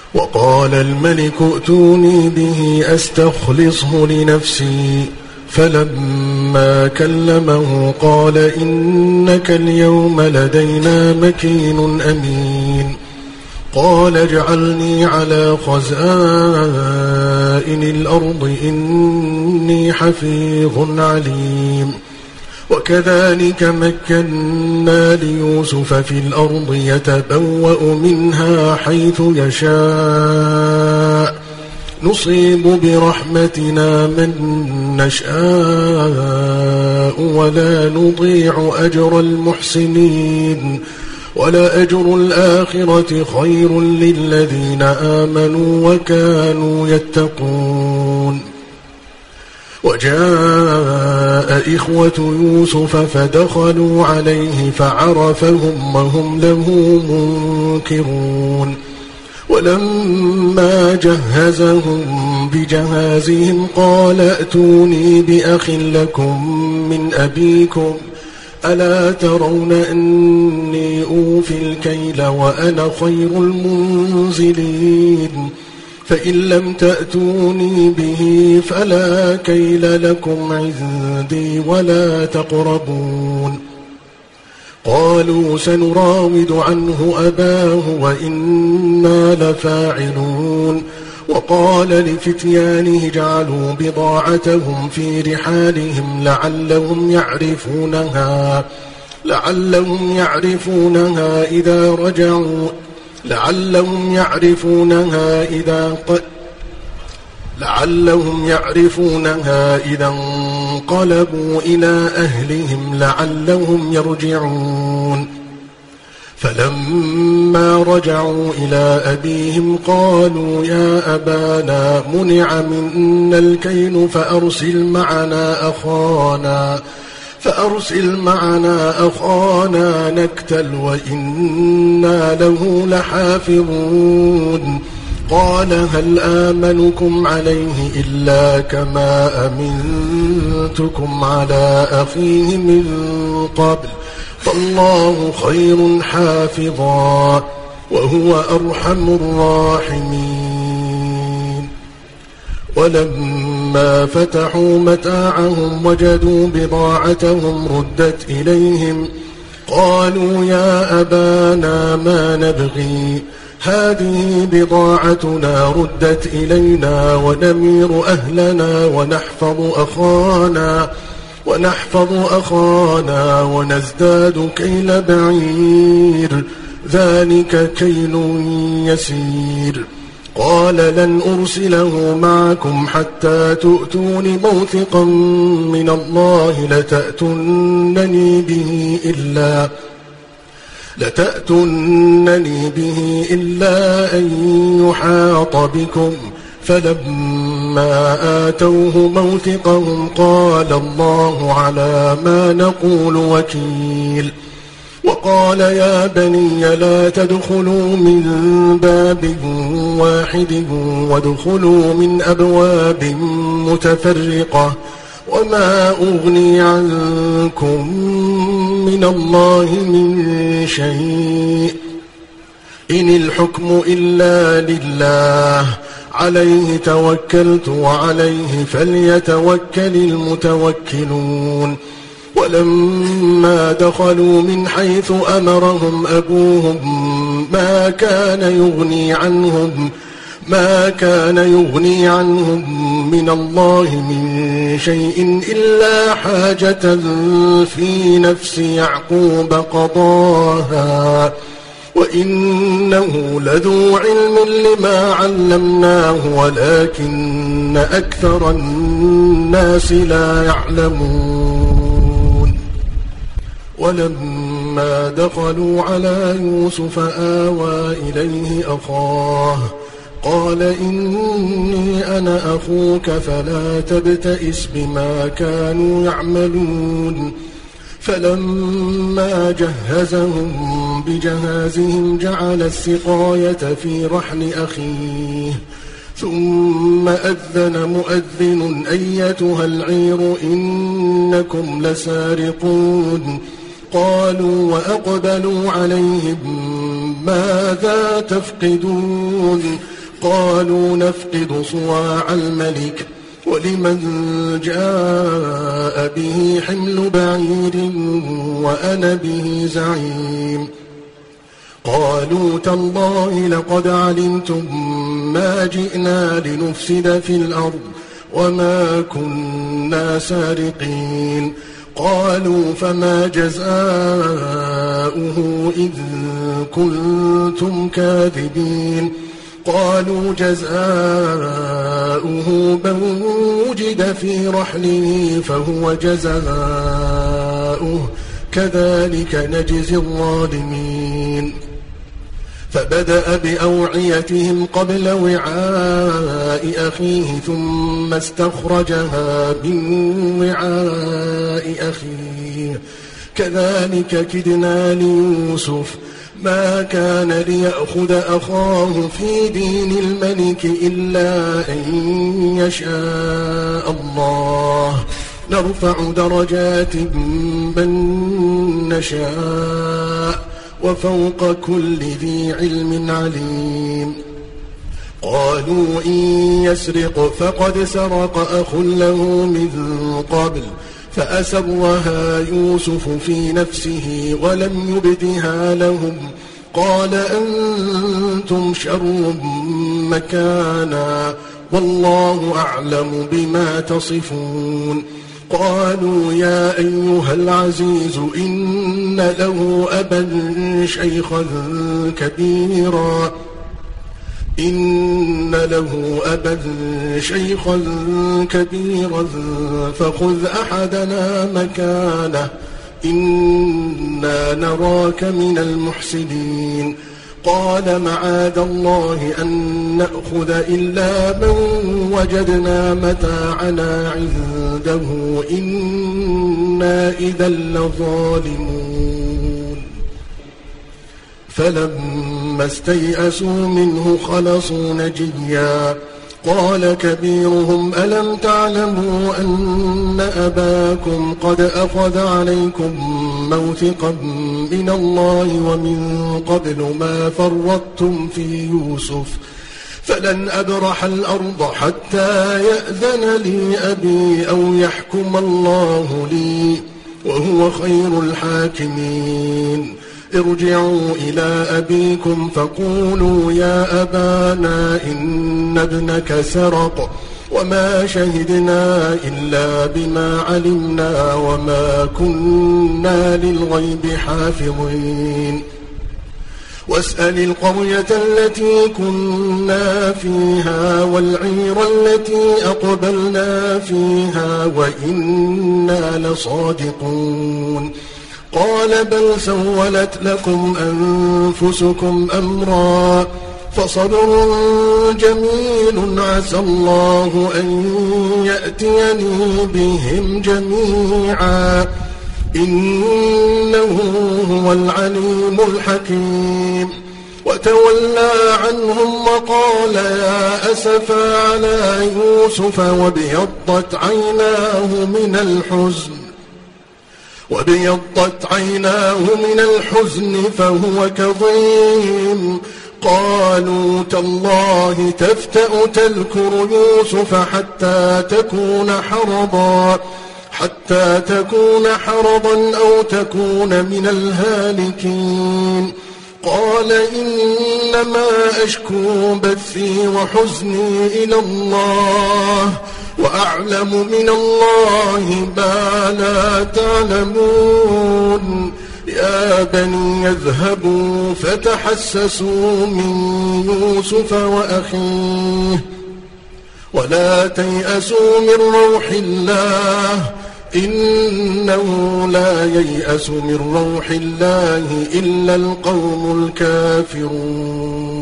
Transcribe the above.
وقال الملك ائتوني به أستخلصه لنفسي. فلما كلمه قال إنك اليوم لدينا مكين أمين. قال اجعلني على خزائن الأرض إني حفيظ عليم. وكذلك مكنا ليوسف في الأرض يتبوأ منها حيث يشاء نصيب برحمتنا من نشاء ولا نضيع أجر المحسنين ولأجر الآخرة خير للذين آمنوا وكانوا يتقون. وجاء إخوة يوسف فدخلوا عليه فعرفهم وهم له منكرون. ولما جهزهم بجهازهم قال ائتوني بأخ لكم من أبيكم ألا ترون أني أوفي الكيل وأنا خير المنزلين. فإن لم تأتوني به فلا كيل لكم عندي ولا تقربون. قالوا سنراود عنه أباه وإنا لفاعلون. وقال لفتيانه اجعلوا بضاعتهم في رحالهم لعلهم يعرفونها إذا انقلبوا إلى أهلهم لعلهم يرجعون. فلما رجعوا إلى أبيهم قالوا يا أبانا منع منا الكيل فأرسل معنا أخانا نكتل وإنا له لحافظون. قال هل آمنكم عليه إلا كما أمنتكم على أخيه من قبل فالله خير حافظا وهو أرحم الراحمين. ولما فتحوا متاعهم وجدوا بضاعتهم ردت إليهم قالوا يا أبانا ما نبغي هذه بضاعتنا ردت إلينا ونمير أهلنا ونحفظ أخانا ونزداد كيل بعير ذلك كيل يسير. قال لن أرسله معكم حتى تؤتون موثقا من الله لتأتونني به إلا أن يحاط بكم. فلما آتوه موثقهم قال الله على ما نقول وكيل. وقال يا بني لا تدخلوا من باب واحد وادخلوا من أبواب متفرقة وما أغني عنكم من الله من شيء إن الحكم إلا لله عليه توكلت وعليه فليتوكل المتوكلون. ولما دخلوا من حيث أمرهم أبوهم ما كان يغني عنهم من الله من شيء إلا حاجة في نفس يعقوب قضاها وإنه لذو علم لما علمناه ولكن أكثر الناس لا يعلمون. ولما دخلوا على يوسف آوى إليه أخاه قال إني أنا أخوك فلا تبتئس بما كانوا يعملون. فلما جهزهم بجهازهم جعل السقاية في رحل أخيه ثم أذن مؤذن أيتها العير إنكم لسارقون. قالوا وأقبلوا عليهم ماذا تفقدون قالوا نفقد صواع الملك ولمن جاء به حمل بعير وأنا به زعيم قالوا تالله لقد علمتم ما جئنا لنفسد في الأرض وما كنا سارقين قالوا فما جزاؤه إذ كنتم كاذبين قالوا جزاؤه من وجد في رحله فهو جزاؤه كذلك نجزي الظالمين فبدأ بأوعيتهم قبل وعاء أخيه ثم استخرجها من وعاء أخيه كذلك كدنا ليوسف ما كان ليأخذ أخاه في دين الملك إلا أن يشاء الله نرفع درجات من نشاء وفوق كل ذي علم عليم قالوا إن يسرق فقد سرق أخ له من قبل فأسرها يوسف في نفسه ولم يبدها لهم قال أنتم شر مكانا والله أعلم بما تصفون قالوا يا أيها العزيز إن له أبا شيخا كبيرا فخذ أحدنا مكانه إنا نراك من المحسنين قال معاذ الله أن نأخذ إلا من وجدنا متاعنا عنده إنا إذا لظالمون فلما استيئسوا منه خلصوا نجيا قال كبيرهم ألم تعلموا أن أباكم قد أخذ عليكم موثقا من الله ومن قبل ما فرطتم في يوسف فلن أبرح الأرض حتى يأذن لي أبي أو يحكم الله لي وهو خير الحاكمين ارجعوا إلى أبيكم فقولوا يا أبانا إن ابنك سرق وما شهدنا إلا بما علمنا وما كنا للغيب حافظين واسأل القرية التي كنا فيها والعير التي أقبلنا فيها وإنا لصادقون قال بل سولت لكم أنفسكم أمرا فصبر جميل عسى الله أن يأتيني بهم جميعا إنه هو العليم الحكيم وتولى عنهم وقال يا أسفا على يوسف وابيضت عيناه من الحزن فهو كظيم قالوا تالله تفتأ تذكر يوسف حتى تكون حرضا أو تكون من الهالكين قال إنما أشكو بثي وحزني إلى الله وأعلم من الله ما لا تعلمون يا بني يذهبوا فتحسسوا من يوسف وأخيه ولا تيأسوا من روح الله إنه لا ييأس من روح الله إلا القوم الكافرون